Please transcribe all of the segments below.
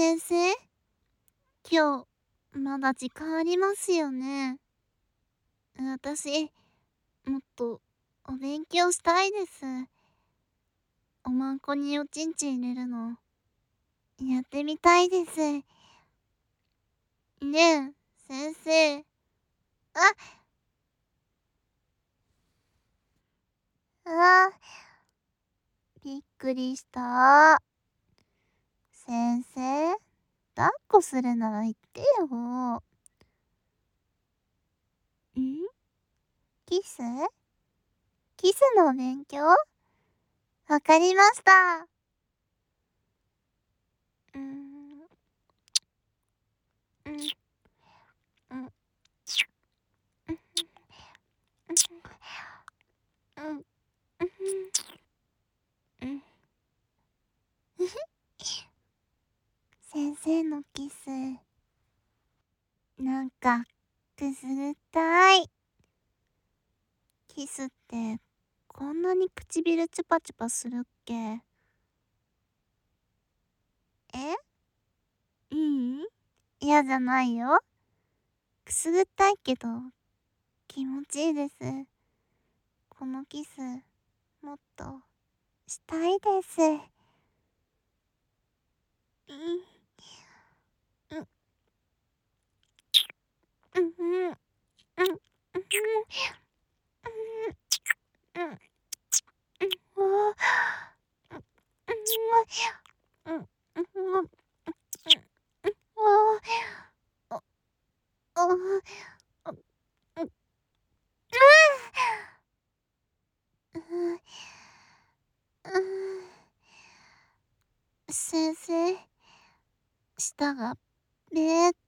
先生、今日、まだ時間ありますよね。私、もっと、お勉強したいです。おまんこにおちんちん入れるの、やってみたいです。ねえ、先生。びっくりした。先生、抱っこするなら言ってよ。キスキスの勉強？わかりました。うん、うん、うん、うん、うん。先生のキス、なんか、くすぐったい。キスって、こんなに唇チュパチュパするっけ？え？うん？嫌じゃないよ。くすぐったいけど、気持ちいいです。このキス、もっと、したいです。うん、うん、うん、うん、うん、うん、うん、うん、うん、うん、うん、先生、舌がべーって。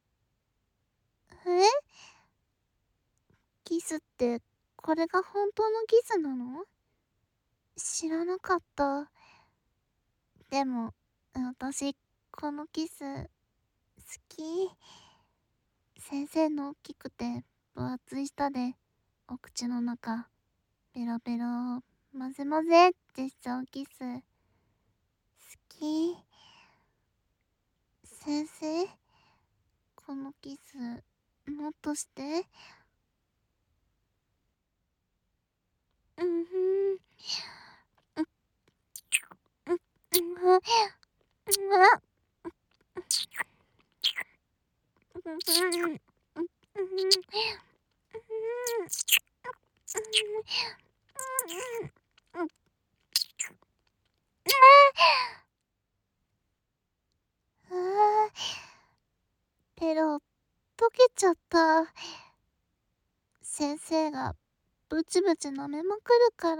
キスって、これが本当のキスなの？知らなかった。でも、私、このキス、好き。先生の大きくて分厚い舌で、お口の中、ペロペロ、混ぜ混ぜってしちゃうキス、好き。先生、このキス、もっとして。うんふん。ペロ、溶けちゃった。先生がブチブチ舐めまくるから。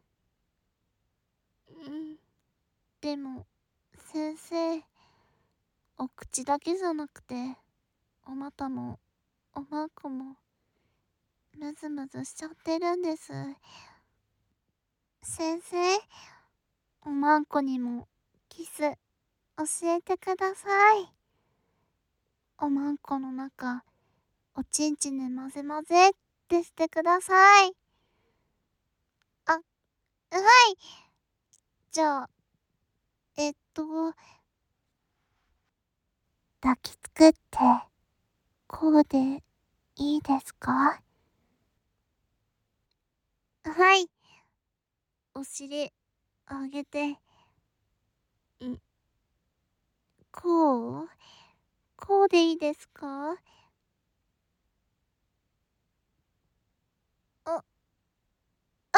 でも、先生、お口だけじゃなくて、お股も、おまんこも、ムズムズしちゃってるんです。先生、おまんこにも、キス、教えてください。おまんこの中、おちんちんで混ぜ混ぜってしてください。はい。じゃあ、抱きつくって、こうで、いいですか？はい。お尻、上げて、ん、こうこうでいいですか？あ、ああ、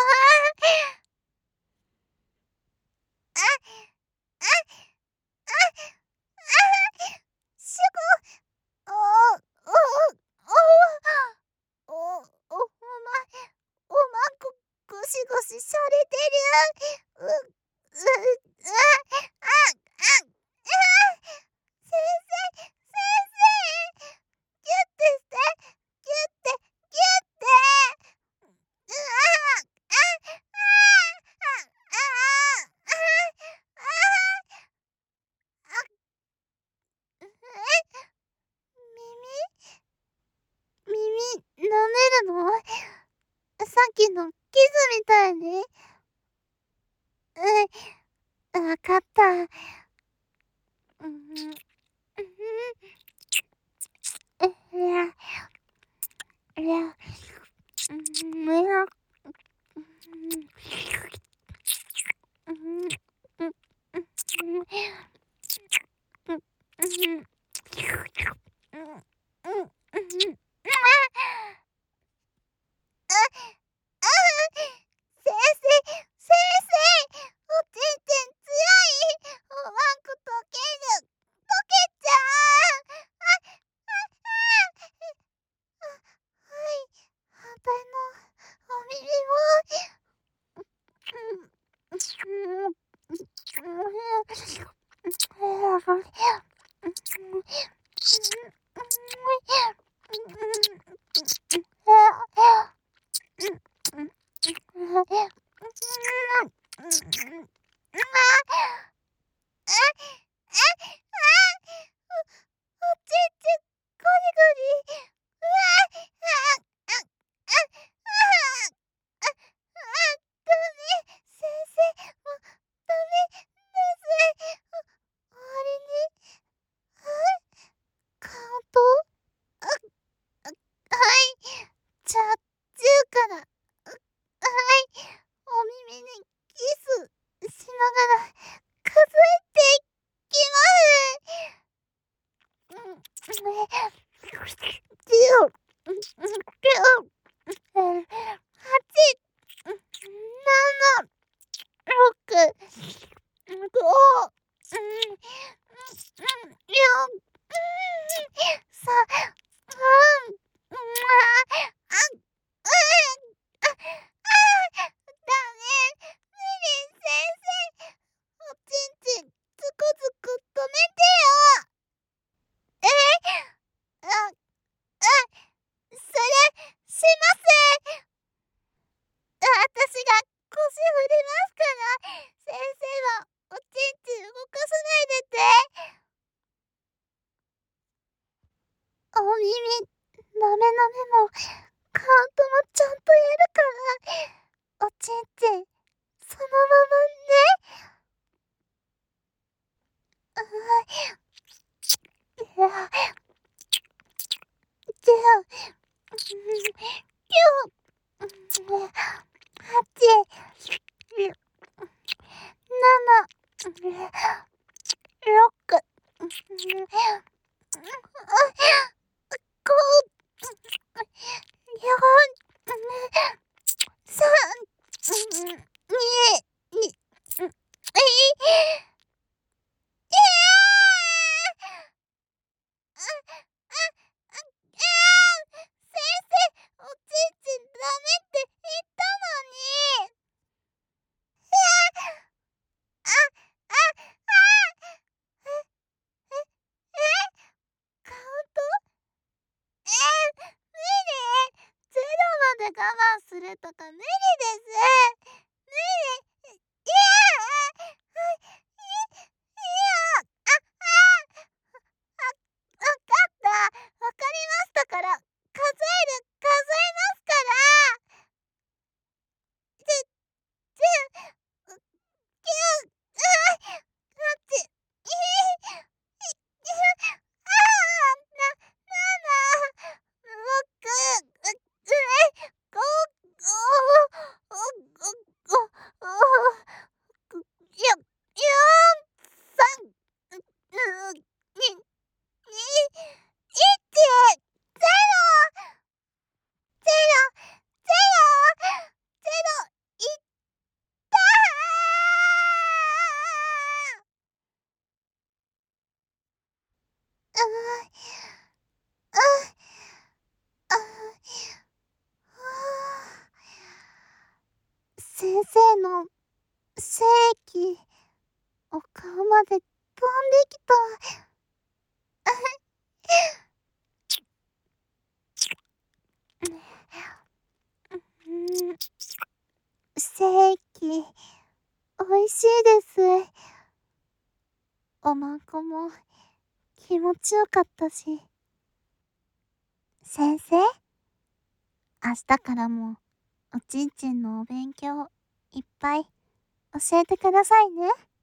あ、あ、あ、すご、おお、お、おま、おまんこ、ゴシゴシされてる。あ、先生、先生、ギュッてして、ギュッて、ギュッて。うわあ、耳、舐めるの？さっきのキスみたいに？わかった。 うん。先生、おちんちん強い。ワンコ溶ける。溶けちゃう。はい、反対のお耳おちんちんゴリゴリ。うわダメ。先生、もうダメです。終わりに。カウント。はい。じゃあ、10から。はい。お耳にキスしながら数えていきます。10、9、8、7、6、5、4、3、ダメ。ミリン先生、おちんちんつくづく止めてよ。それ、します。私が腰振りますから、先生はおちんちん動かさないでて。お耳、なめなめも、カウントもちゃんとやるから、おちんちん、そのままね。いや、じゃあ、9、8、7、6、5、4、3、2、先生、おちんちんダメって言ったのに。あ、カウント。無理。ゼロまで我慢するとか無理です。無理。いや、わかった。わかりましたから。数えますから。10、9、8、先生の正気、お顔まで飛んできた。正気、おいしいです。おまんこも気持ちよかったし。先生、明日からもおちんちんのお勉強いっぱい教えてくださいね。